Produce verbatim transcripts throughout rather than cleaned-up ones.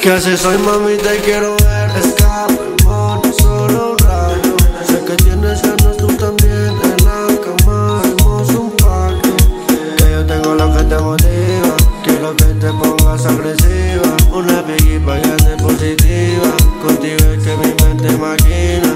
¿Qué haces hoy, mami? Te quiero ver. Escapemos solo un rato. Sé que tienes ganas tú también. En la cama hacemos un pacto. Que yo tengo lo que te motiva. Quiero que te pongas agresiva. Una biggie grande positiva. Contigo es que mi mente maquina.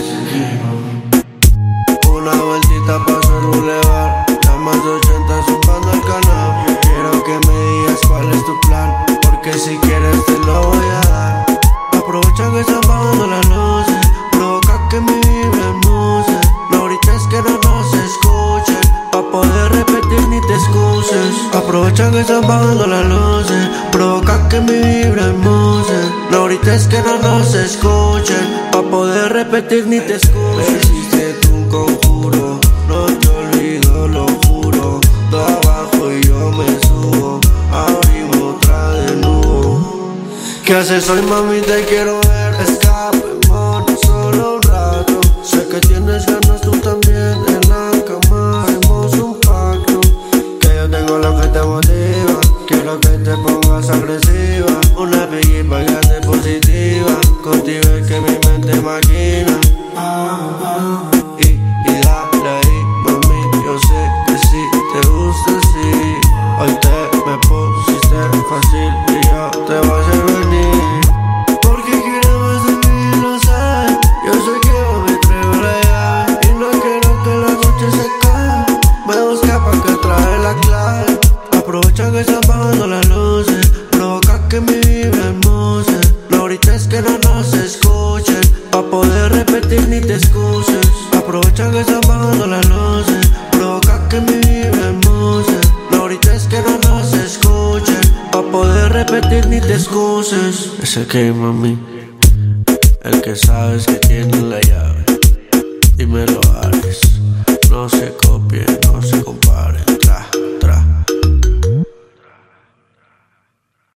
Una vueltita pa' hacer un levar. Ya más de ochenta zumbando el canal. Quiero que me digas cuál es tu plan, porque si quieres te lo voy a dar. Aprovecha que están bajando las luces. Provoca que mi vibra muse. No grites que no nos escuchen, pa' poder repetir ni te excuses. Aprovecha que están bajando las luces. Provoca que mi vibra muse. No grites que no nos escuchen, pa' poder repetir ni te excuses. Me hiciste tú un conjuro, no te olvido, lo juro. De abajo y yo me subo, abrimos otra de nuevo. ¿Qué haces hoy, mami? Te quiero ver. Escapemos solo un rato. Sé que tienes ganas tú también. En la cama hacemos un pacto. Que yo tengo lo que te motiva. Quiero que te pongas agresiva. Una biggie grande positiva. Contigo es que mi mente maquina. Y, y dale ahí, mami. Yo sé que sí te gusta así. Hoy te me pusiste fácil y yo te voy a hacer venir. Porque quieres más de mí, lo sabes. Yo sé que yo me atrevo a llegar. Y no quiero que la noche se acabe. Me busca pa' que trae la clave. Aprovecha que están bajando las luces. Provoca que mi vibra hermosa. No grites que no nos escuchen, pa' poder repetir ni te excuses. Aprovecha que están bajando las luces. Provoca que mi vibra hermosa. No grites que no nos escuchen, pa' poder repetir ni te excuses. Ese que mami, el que sabes que tiene la llave.